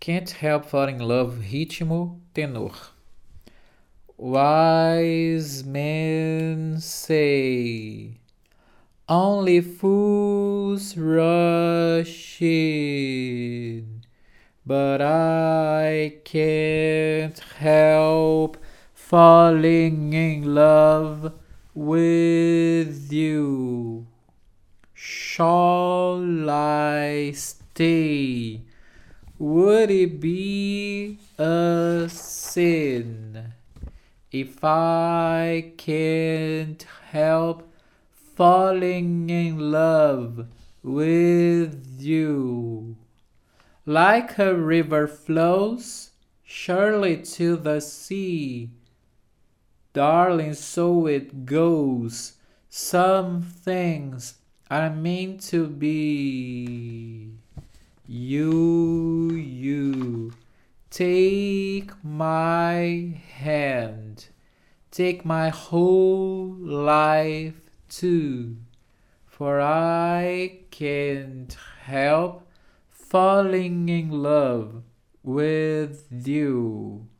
Can't help falling in love, ritmo, tenor. Wise men say only fools rush in, but I can't help falling in love with you. Shall I stay? Would it be a sin if I can't help falling in love with you? Like a river flows surely to the sea, darling, so it goes. Some things are meant to be. You take my hand, take my whole life too, for I can't help falling in love with you.